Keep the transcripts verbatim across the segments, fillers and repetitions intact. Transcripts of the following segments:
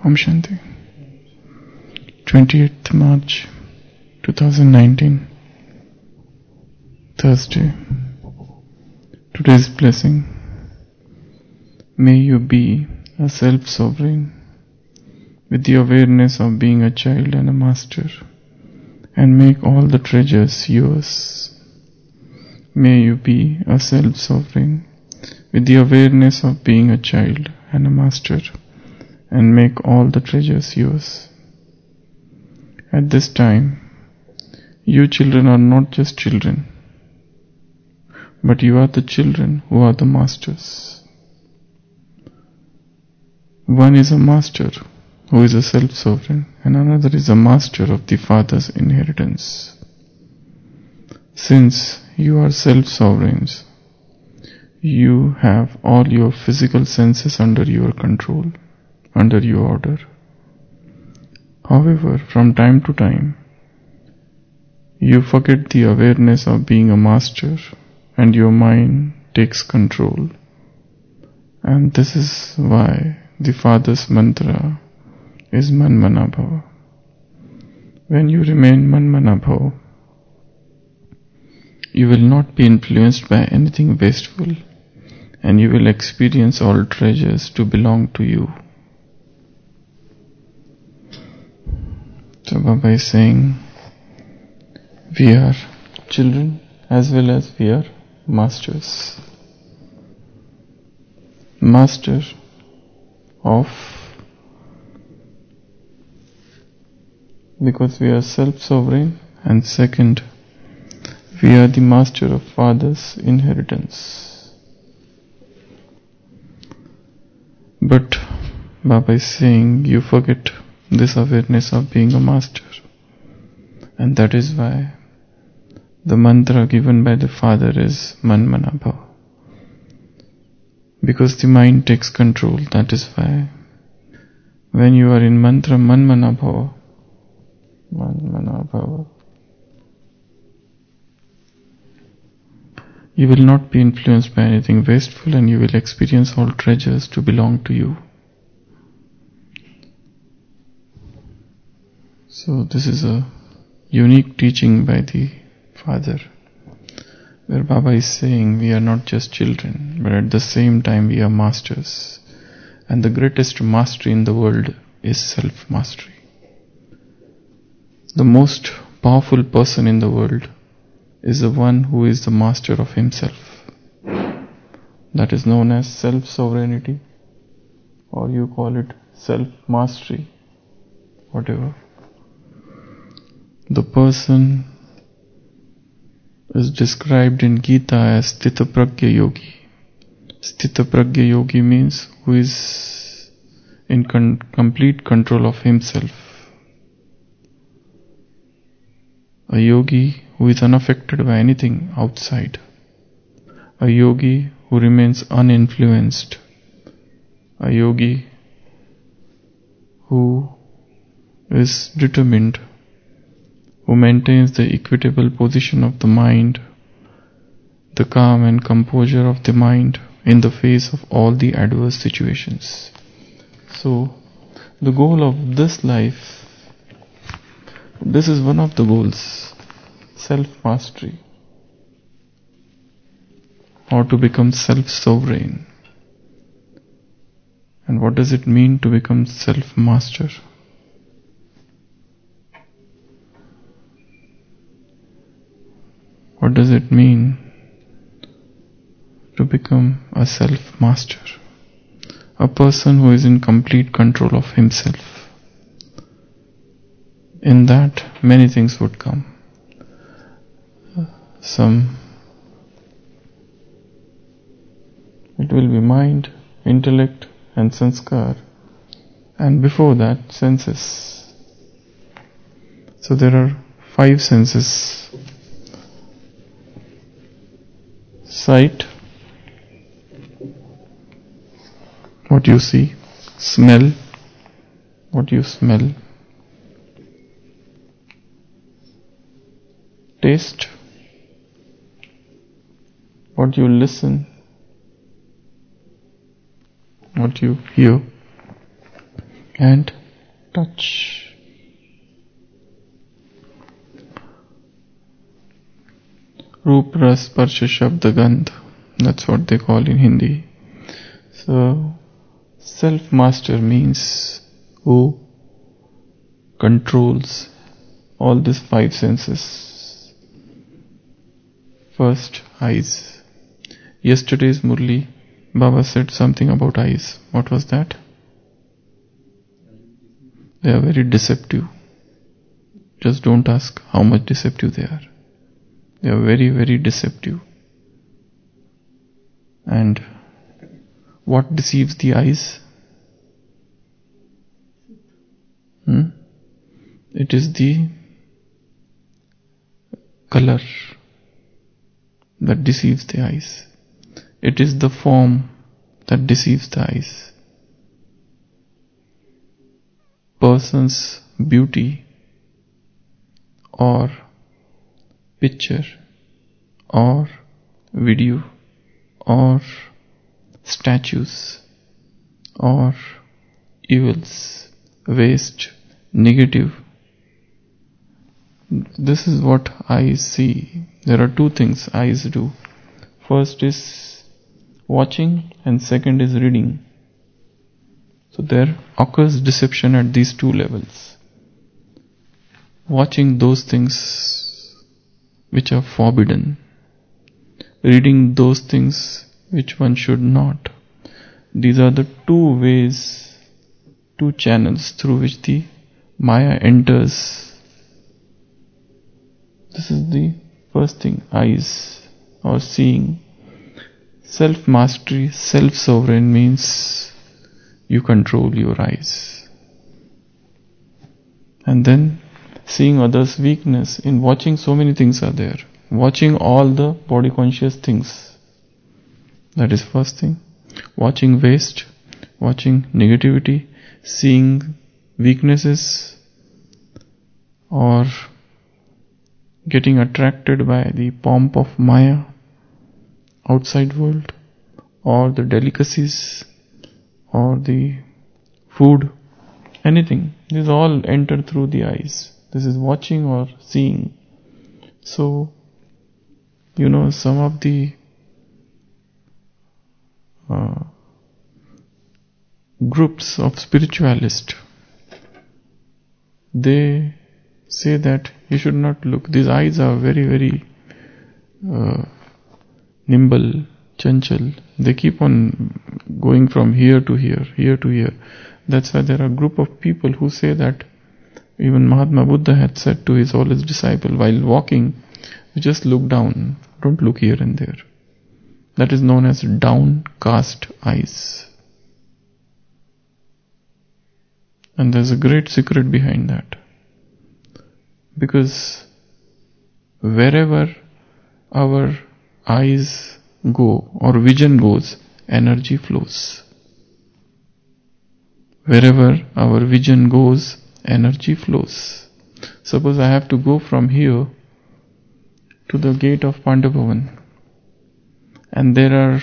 Om Shanti. twenty-eighth March twenty nineteen, Thursday. Today's blessing. May you be a self-sovereign with the awareness of being a child and a master, and make all the treasures yours. May you be a self-sovereign with the awareness of being a child and a master, and make all the treasures yours. At this time, you children are not just children, but you are the children who are the masters. One is a master who is a self-sovereign, and another is a master of the Father's inheritance. Since you are self-sovereigns, you have all your physical senses under your control, under your order. However, from time to time, you forget the awareness of being a master, and your mind takes control. And this is why the Father's mantra is Manmana Bhava. When you remain Manmana Bhava, you will not be influenced by anything wasteful, and you will experience all treasures to belong to you. So Baba is saying, we are children as well as we are masters. Master of, because we are self-sovereign, and second, we are the master of Father's inheritance. But Baba is saying you forget this awareness of being a master, and that is why the mantra given by the Father is Manmana Bhava. Because the mind takes control, that is why when you are in mantra Manmana Bhava, Manmana Bhava, you will not be influenced by anything wasteful, and you will experience all treasures to belong to you. So this is a unique teaching by the Father, where Baba is saying we are not just children, but at the same time we are masters. And the greatest mastery in the world is self-mastery. The most powerful person in the world is the one who is the master of himself. That is known as self-sovereignty, or you call it self-mastery, whatever. The person is described in Gita as Sthitapragya Yogi. Sthitapragya Yogi means who is in con- complete control of himself. A yogi who is unaffected by anything outside. A yogi who remains uninfluenced. A yogi who is determined, who maintains the equitable position of the mind, the calm and composure of the mind in the face of all the adverse situations. So, the goal of this life, this is one of the goals, self-mastery, or to become self-sovereign. And what does it mean to become self-master? What does it mean to become a self-master? A person who is in complete control of himself. In that, many things would come. Some, it will be mind, intellect and sanskar, and before that, senses. So there are five senses. Sight, what you see. Smell, what you smell. Taste, what you listen, what you hear. and touch. Roop, Ras, Sparsha, Shabda, Gandh. That's what they call in Hindi. So, self-master means who controls all these five senses. First, eyes. Yesterday's Murli, Baba said something about eyes. What was that? They are very deceptive. Just don't ask how much deceptive they are. They are very, very deceptive. And what deceives the eyes? Hmm? It is the color that deceives the eyes. It is the form that deceives the eyes. Person's beauty or picture or video or statues or evils, waste, negative. This is what eyes see. There are two things eyes do. First is watching and second is reading. So there occurs deception at these two levels. Watching those things which are forbidden. Reading those things which one should not. These are the two ways, two channels through which the Maya enters. This is the first thing, eyes or seeing. Self-mastery, self-sovereign means you control your eyes. And then seeing others' weakness. In watching, so many things are there. Watching all the body conscious things. That is first thing. Watching waste, watching negativity, seeing weaknesses, or getting attracted by the pomp of Maya, outside world, or the delicacies, or the food, anything. These all enter through the eyes. This is watching or seeing. So, you know, some of the uh, groups of spiritualists, they say that you should not look. These eyes are very, very uh, nimble, chanchal. They keep on going from here to here, here to here. That's why there are a group of people who say that even Mahatma Buddha had said to his all his disciples, while walking, you just look down, don't look here and there. That is known as downcast eyes. And there's a great secret behind that. Because wherever our eyes go or vision goes, energy flows. Wherever our vision goes, energy flows. Suppose I have to go from here to the gate of Pandavavan, and there are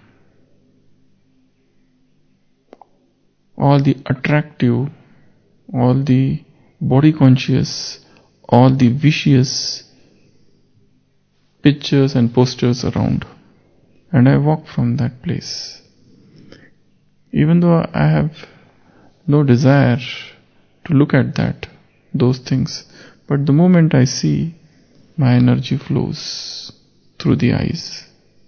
all the attractive, all the body conscious, all the vicious pictures and posters around, and I walk from that place. Even though I have no desire to look at that, those things, but the moment I see, my energy flows through the eyes.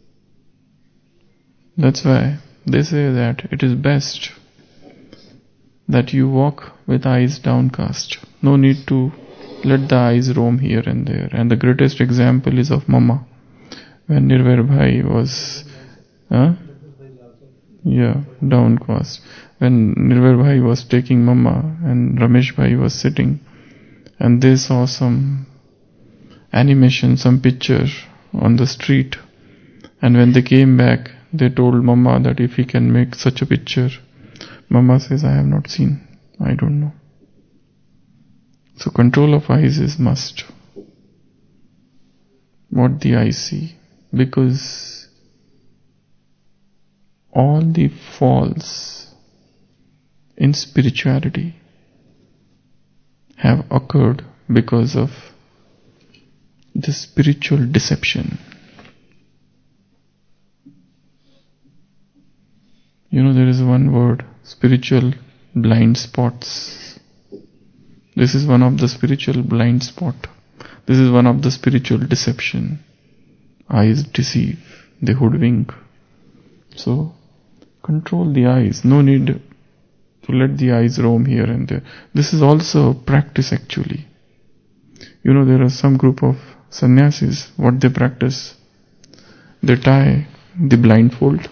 That's why they say that it is best that you walk with eyes downcast. No need to let the eyes roam here and there. And the greatest example is of Mama. When Nirvair Bhai was huh? yeah, downcast. When Nirvair Bhai was taking Mama and Ramesh Bhai was sitting, and they saw some animation, some picture on the street, and when they came back, they told Mama that if he can make such a picture. Mama says, I have not seen, I don't know. So control of eyes is must. What the eyes see. Because all the false in spirituality have occurred because of the spiritual deception. You know, there is one word, spiritual blind spots. This is one of the spiritual blind spot. This is one of the spiritual deception. Eyes deceive, they hoodwink. So, control the eyes. No need to let the eyes roam here and there. This is also practice actually. You know, there are some group of sannyasis, what they practice, they tie the blindfold,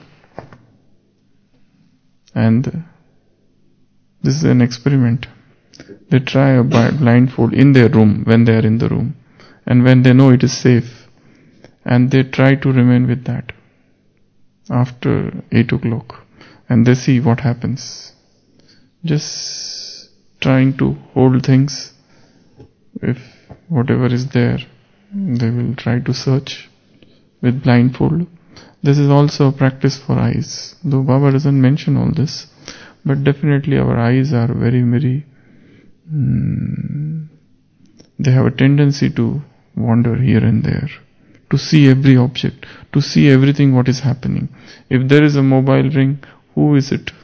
and this is an experiment. They try a blindfold in their room when they are in the room, and when they know it is safe, and they try to remain with that after eight o'clock, and they see what happens. Just trying to hold things. If whatever is there, they will try to search with blindfold. This is also a practice for eyes, though Baba doesn't mention all this, but definitely our eyes are very very mm, they have a tendency to wander here and there, to see every object, to see everything what is happening. If there is a mobile ring, who is it?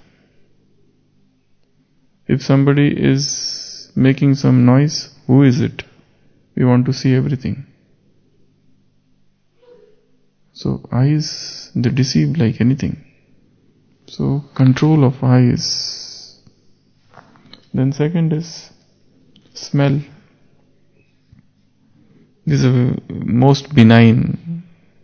If somebody is making some noise, who is it? We want to see everything. So eyes, they deceive like anything. So control of eyes. Then second is smell. This is the most benign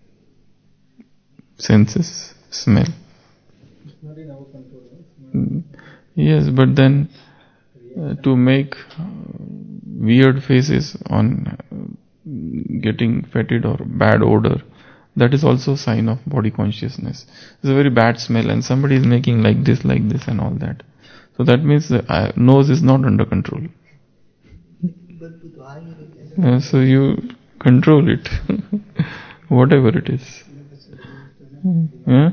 senses, smell. It's not in our control. Right? Yes, but then uh, to make uh, weird faces on uh, getting fetid or bad odor, that is also a sign of body consciousness. It's a very bad smell and somebody is making like this, like this and all that. So that means the uh, nose is not under control. Uh, so you control it, whatever it is. Yeah,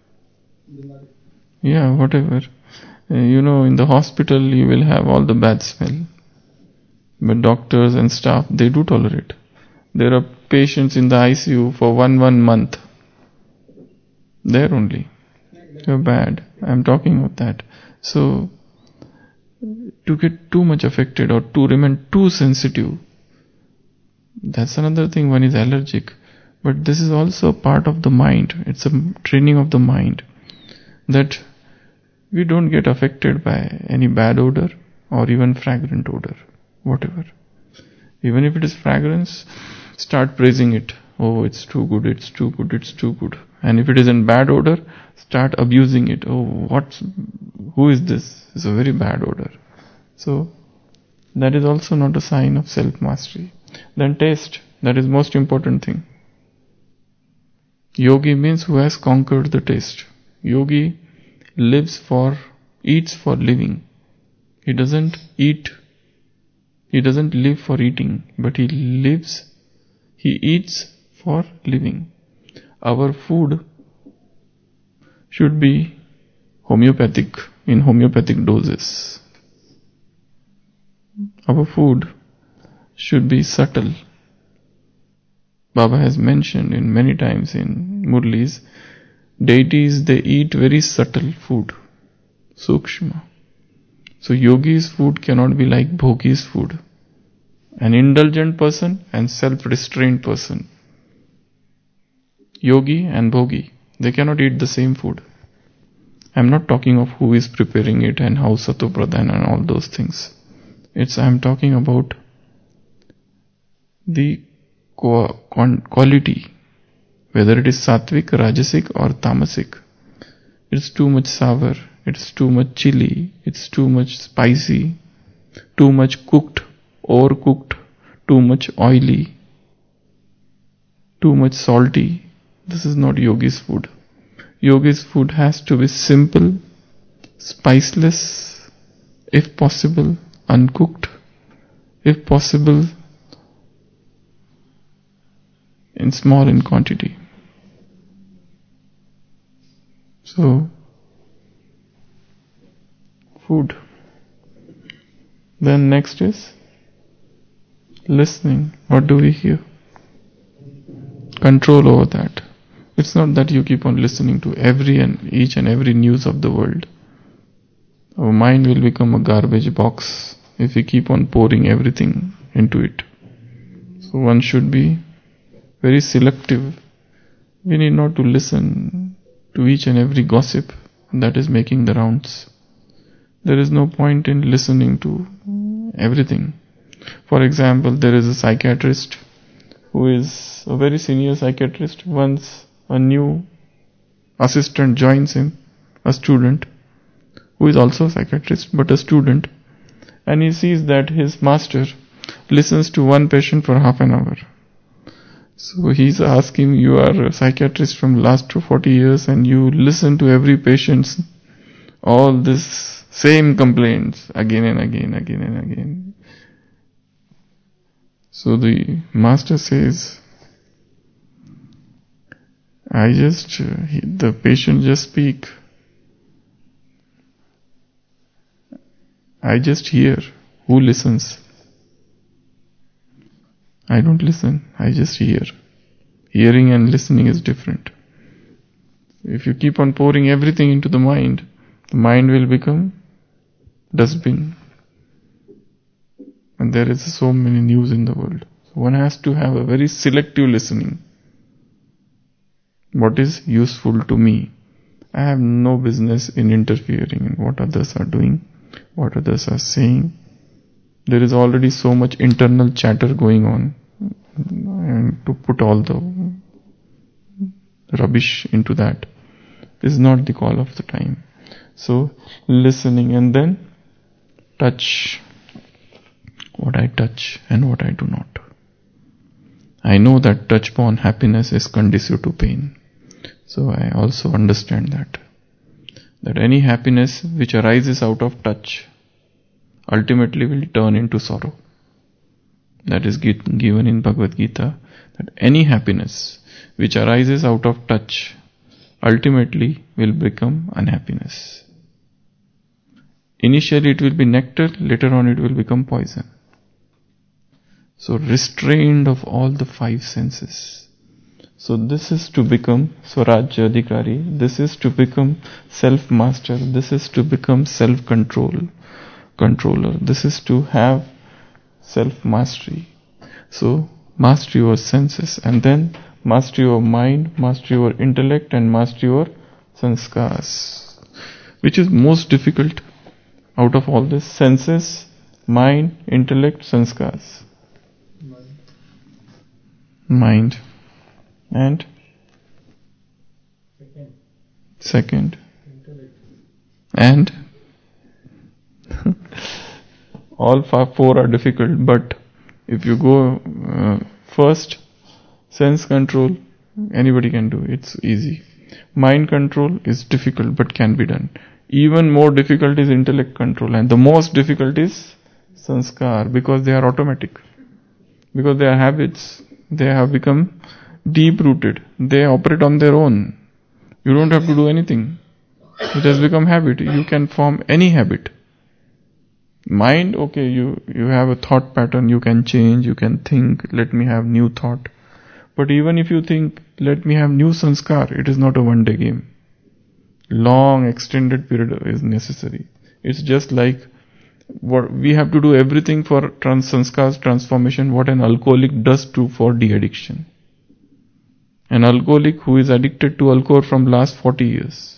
yeah, whatever. Uh, you know, in the hospital you will have all the bad smell, but doctors and staff, they do tolerate. There are patients in the I C U for one one month. There only. You're bad. I'm talking about that. So, to get too much affected or to remain too sensitive, that's another thing. One is allergic. But this is also a part of the mind. It's a training of the mind. That we don't get affected by any bad odor or even fragrant odor. Whatever. Even if it is fragrance, start praising it. Oh, it's too good, it's too good, it's too good. And if it is in bad odor, start abusing it. Oh, what? Who is this? It's a very bad odor. So, that is also not a sign of self-mastery. Then taste. That is most important thing. Yogi means who has conquered the taste. Yogi lives for, eats for living. He doesn't eat, he doesn't live for eating, but he lives, he eats for living. Our food should be homeopathic, in homeopathic doses. Our food should be subtle. Baba has mentioned in many times in Murlis, deities, they eat very subtle food, sukshma. So yogi's food cannot be like bhogi's food. An indulgent person and self-restrained person. Yogi and bhogi, they cannot eat the same food. I'm not talking of who is preparing it and how sato pradhan and all those things. It's I'm talking about the quality, whether it is sattvic, rajasic or tamasic. It's too much sour, it's too much chili, it's too much spicy, too much cooked, overcooked, too much oily, too much salty. This is not yogi's food. Yogi's food has to be simple, spiceless, if possible, uncooked, if possible, in small in quantity. So, food. Then next is listening. What do we hear? Control over that. It's not that you keep on listening to every and each and every news of the world. Our mind will become a garbage box if we keep on pouring everything into it. So one should be very selective. We need not to listen to each and every gossip that is making the rounds. There is no point in listening to everything. For example, there is a psychiatrist who is a very senior psychiatrist. Once a new assistant joins him, a student, who is also a psychiatrist but a student, and he sees that his master listens to one patient for half an hour. So he's asking, you are a psychiatrist from last forty years and you listen to every patient's all this same complaints again and again, again and again. So the master says, I just, uh, he, the patient just speak. I just hear. Who listens? I don't listen. I just hear. Hearing and listening is different. If you keep on pouring everything into the mind, the mind will become dustbin. And there is so many news in the world. So one has to have a very selective listening. What is useful to me? I have no business in interfering in what others are doing, what others are saying. There is already so much internal chatter going on, and to put all the rubbish into that is not the call of the time. So listening, and then touch. What I touch and what I do not. I know that touch upon happiness is conducive to pain. So I also understand that. That any happiness which arises out of touch ultimately will turn into sorrow. That is given in Bhagavad Gita, that any happiness which arises out of touch ultimately will become unhappiness. Initially it will be nectar, later on it will become poison. So restrained of all the five senses. So this is to become Swarajya Adhikari, this is to become self-master, this is to become self-control, controller, this is to have self-mastery. So master your senses, and then master your mind, master your intellect, and master your sanskars. Which is most difficult out of all this? Senses, mind, intellect, sanskars. Mind. And Second. second. Intellect. And all five, four are difficult, but if you go uh, first, sense control, anybody can do. It's easy. Mind control is difficult but can be done. Even more difficult is intellect control, and the most difficult is sanskar, because they are automatic. Because they are habits. They have become deep-rooted. They operate on their own. You don't have to do anything. It has become habit. You can form any habit. Mind, okay, you, you have a thought pattern, you can change, you can think, let me have new thought. But even if you think, let me have new sanskar, it is not a one-day game. Long, extended period is necessary. It's just like what we have to do everything for trans sanskars transformation, what an alcoholic does to for de-addiction. An alcoholic who is addicted to alcohol from last forty years.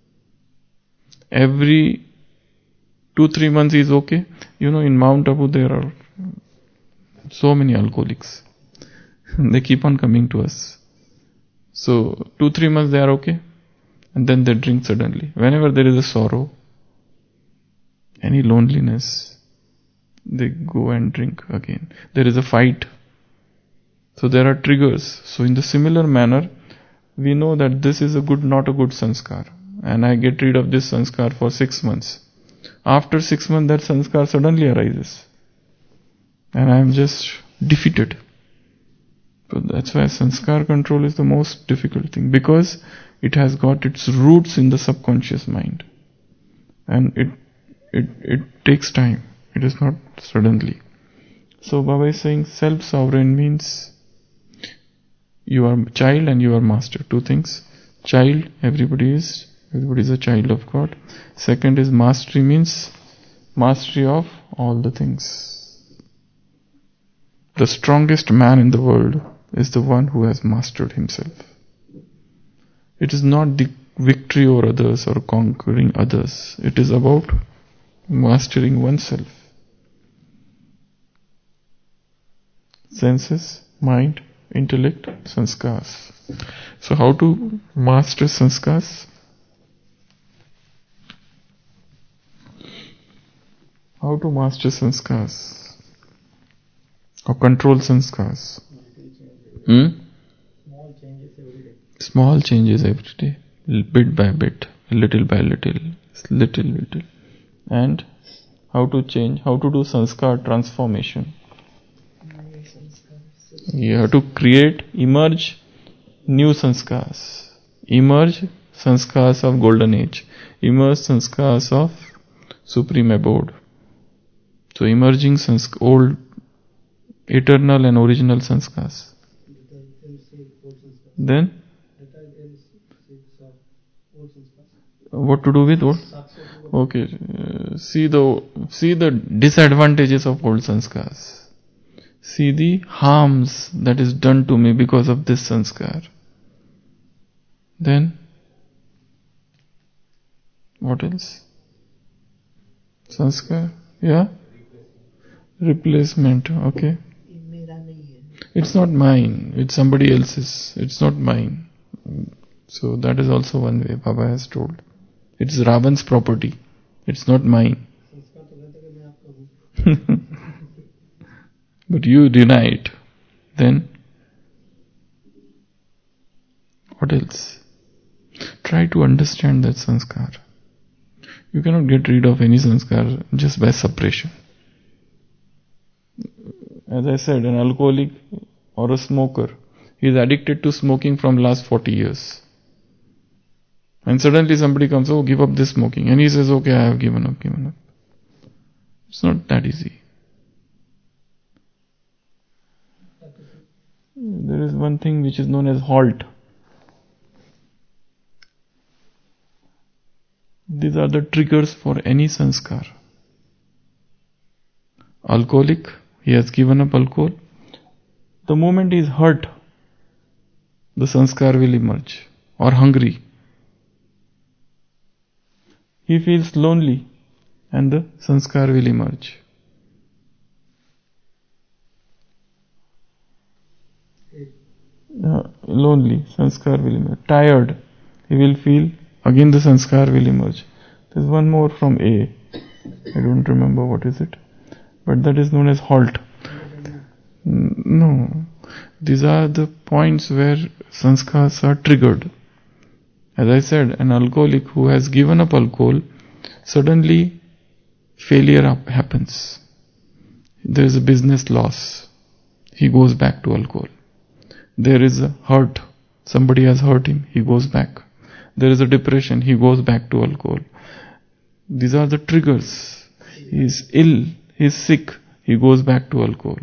Every two, three months is okay. You know, in Mount Abu there are so many alcoholics. They keep on coming to us. So, two, three months they are okay. And then they drink suddenly. Whenever there is a sorrow, any loneliness, they go and drink again. There is a fight. So there are triggers. So in the similar manner, we know that this is a good, not a good sanskar. And I get rid of this sanskar for six months. After six months, that sanskar suddenly arises. And I am just defeated. So that's why sanskar control is the most difficult thing. Because it has got its roots in the subconscious mind. And it it, it takes time. It is not suddenly. So Baba is saying self-sovereign means you are child and you are master. Two things. Child, everybody is, everybody is a child of God. Second is mastery, means mastery of all the things. The strongest man in the world is the one who has mastered himself. It is not the victory over others or conquering others. It is about mastering oneself. Senses, mind, intellect, sanskars. So how to master sanskars? How to master sanskars? Or control sanskars? Hmm? Small changes every day. Small changes every day. Bit by bit. Little by little. Little little. And how to change? How to do sanskar transformation? You have to create, emerge new sanskars. Emerge sanskars of golden age. Emerge sanskars of supreme abode. So emerging sansk- old, eternal and original sanskars. Then? What to do with what? Okay. Uh, see the see the disadvantages of old sanskars. See the harms that is done to me because of this sanskar. Then, what else? Sanskar? Yeah? Replacement. Okay. It's not mine. It's somebody else's. It's not mine. So that is also one way Baba has told. It's Ravan's property. It's not mine. But you deny it. Then, what else? Try to understand that sanskar. You cannot get rid of any sanskar just by suppression. As I said, an alcoholic or a smoker, he is addicted to smoking from last forty years. And suddenly somebody comes, oh, give up this smoking. And he says, okay, I have given up, given up. It's not that easy. There is one thing which is known as halt. These are the triggers for any sanskar. Alcoholic, he has given up alcohol. The moment he is hurt, the sanskar will emerge. Or hungry. He feels lonely and the sanskar will emerge. Uh, lonely, sanskar will emerge. Tired, he will feel, again the sanskar will emerge. There's one more from A. I don't remember what is it. But that is known as halt. No. These are the points where sanskars are triggered. As I said, an alcoholic who has given up alcohol, suddenly failure up happens. There is a business loss. He goes back to alcohol. There is a hurt. Somebody has hurt him. He goes back. There is a depression. He goes back to alcohol. These are the triggers. He is ill. He is sick. He goes back to alcohol.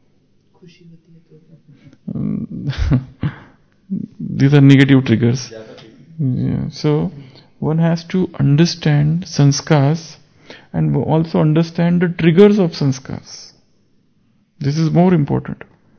Um, these are negative triggers. Yeah. So one has to understand sanskars and also understand the triggers of sanskars. This is more important.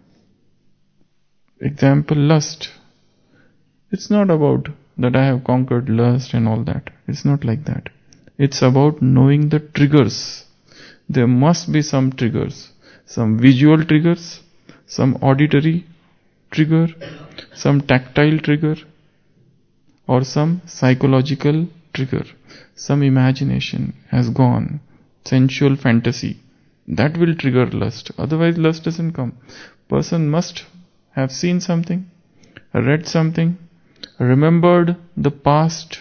Example, lust. It's not about that I have conquered lust and all that. It's not like that. It's about knowing the triggers. There must be some triggers. Some visual triggers, some auditory trigger, some tactile trigger, or some psychological trigger. Some imagination has gone, sensual fantasy. That will trigger lust. Otherwise lust doesn't come. Person must have seen something, read something, remembered the past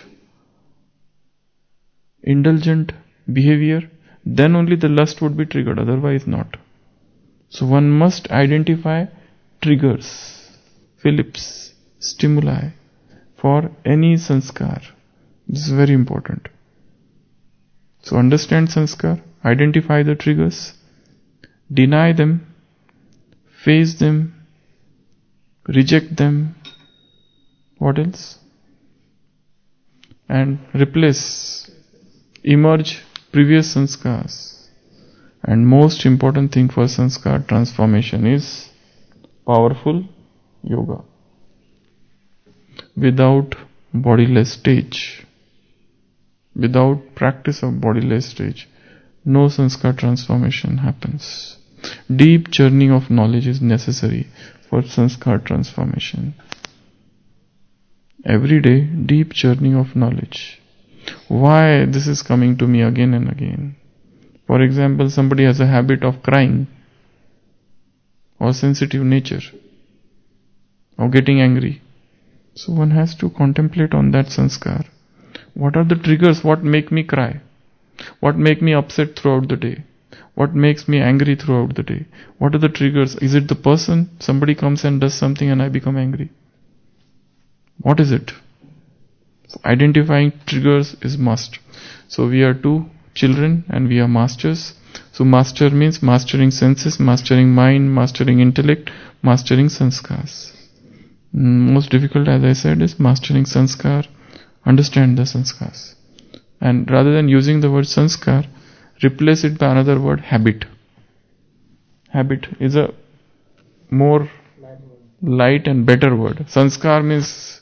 indulgent behavior, then only the lust would be triggered, otherwise not. So one must identify triggers, Phillips, stimuli for any sanskar. This is very important. So understand sanskar, identify the triggers, deny them, face them, reject them. What else? And replace, emerge previous sanskars. And most important thing for sanskar transformation is powerful yoga. Without bodiless stage, without practice of bodiless stage, no sanskar transformation happens. Deep churning of knowledge is necessary for sanskar transformation. Every day, deep churning of knowledge. Why this is coming to me again and again? For example, somebody has a habit of crying, or sensitive nature, or getting angry. So one has to contemplate on that sanskar. What are the triggers? What make me cry? What make me upset throughout the day? What makes me angry throughout the day? What are the triggers? Is it the person? Somebody comes and does something and I become angry. What is it? So identifying triggers is must. So we are two children and we are masters. So master means mastering senses, mastering mind, mastering intellect, mastering sanskars. Most difficult, as I said, is mastering sanskar. Understand the sanskars. And rather than using the word sanskar, replace it by another word, habit. Habit is a more light and better word. Sanskar means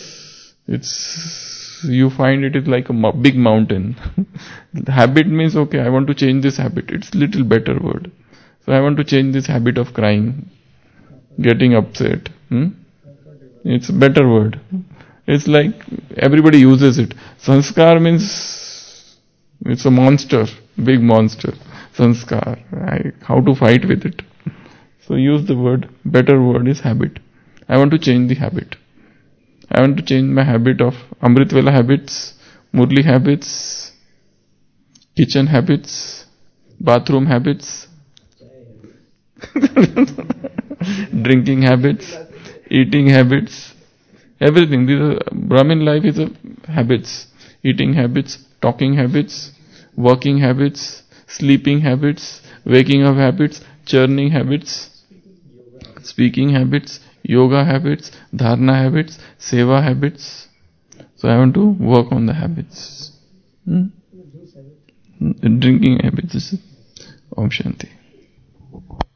it's, you find it is like a mo- big mountain. Habit means, okay, I want to change this habit. It's little better word. So I want to change this habit of crying, getting upset. Hmm? It's a better word. It's like everybody uses it. Sanskar means it's a monster, big monster. Sanskar. I, how to fight with it? So use the word, better word is habit. I want to change the habit. I want to change my habit of Amrit Vela habits, Murli habits, kitchen habits, bathroom habits, drinking habits, eating habits, everything. These are, Brahmin life is a habits. Eating habits, talking habits, working habits, sleeping habits, waking up habits, churning habits, speaking habits, yoga habits, dharana habits, seva habits. So I want to work on the habits. Hmm? Drinking habits. Om Shanti.